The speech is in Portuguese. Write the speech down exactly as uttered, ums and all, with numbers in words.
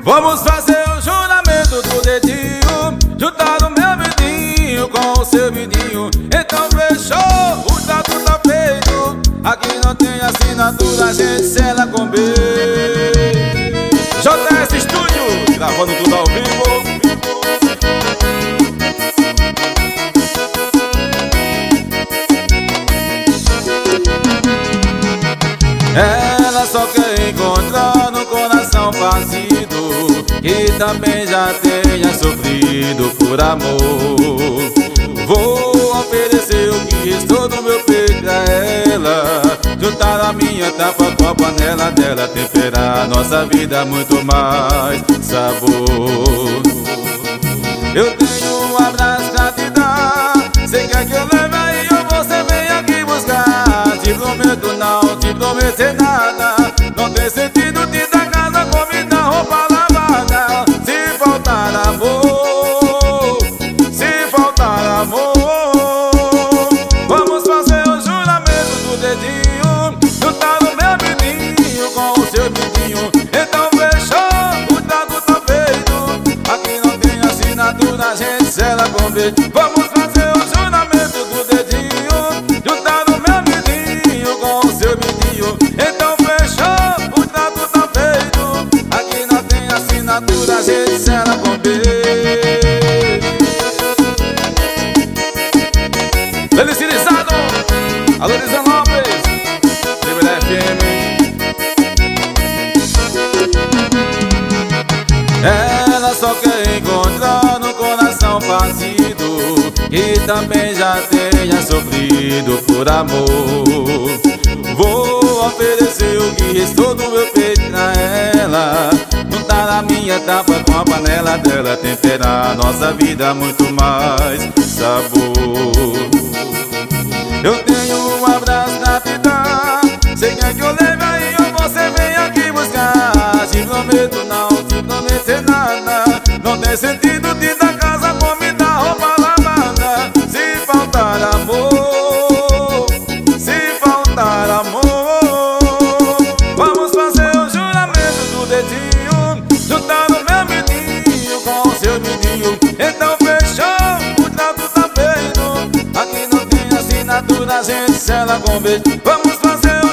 Vamos fazer o juramento do dedinho, juntar o meu vidinho com o seu vidinho. Então fechou, o trato tá feito. Aqui não tem assinatura, a gente sela com B. J S Studio, gravando tudo ao vivo. Ela só quer encontrar no coração parecido, que também já tenha sofrido por amor. Vou oferecer o que restou do meu peito pra ela, juntar a minha tapa com a panela dela, temperar nossa vida muito mais sabor. Eu tenho um abraço pra te dar, cê quer que eu leve aí ou você vem aqui buscar? Te prometo não te prometer nada, não tem sentido te dar casa, comida, roupa lavada. Se faltar amor, se faltar amor, vamos fazer o juramento do dedinho, juntar o meu vidinho com o seu vidinho. Então fechou, o trato tá feito. Aqui não tem assinatura, a gente sela com B. Vamos fazer o juramento do dedinho, juntar o meu vidinho com o seu vidinho. Então fechou, o trato tá feito. Aqui não tem assinatura, a gente sela com B. Felicilizado, alô Lisa Lopes, T V F M. Ela só quer encontrar no coração parecido, que também já tenha sofrido por amor. Vou oferecer o que restou do meu peito pra ela, juntar a minha tapa com a panela dela, temperar nossa vida muito mais sabor. Eu tenho um abraço pra te dar, cê quer que eu leve aí ou você vem aqui buscar? Te prometo não te prometer nada, não tem sentido te dar casa, comida, roupa lavada. Se faltar amor, se faltar amor, vamos fazer o juramento do dedinho, juntar o meu vidinho com o seu vidinho. Então fechou, o trato tá feito. Aqui não tem assinatura, a gente sela com B. Vamos fazer